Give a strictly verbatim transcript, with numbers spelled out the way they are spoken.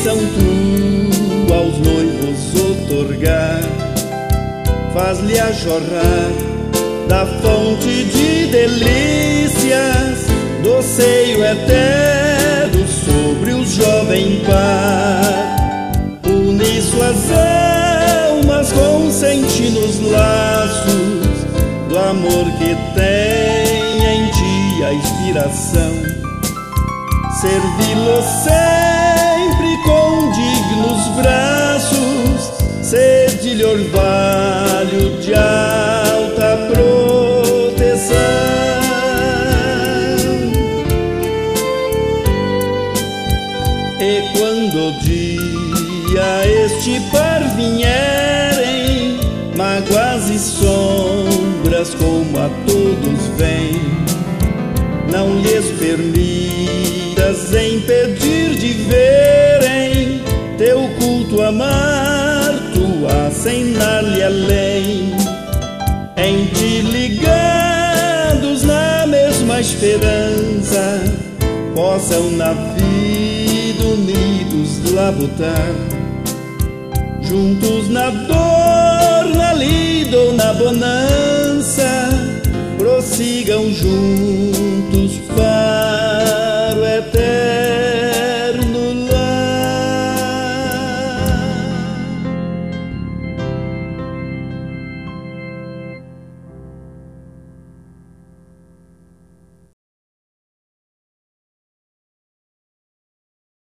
bênção tu aos noivos otorgar, faz-lhe a jorrar da fonte de delícias, do seio eterno sobre o jovem par. Une suas almas, consente nos laços do amor que tem em ti a inspiração. Servi-lo sempre com dignos braços, cede-lhe orvalho de alta proteção. E quando o dia este par vierem, mágoas e sombras como a todos vêm, não lhes permitas impedir de verem teu culto amar, tu acenar-lhe além. Em ti ligados na mesma esperança, possam na vida unidos labutar, juntos na dor, na lida ou na bonança, prossigam juntos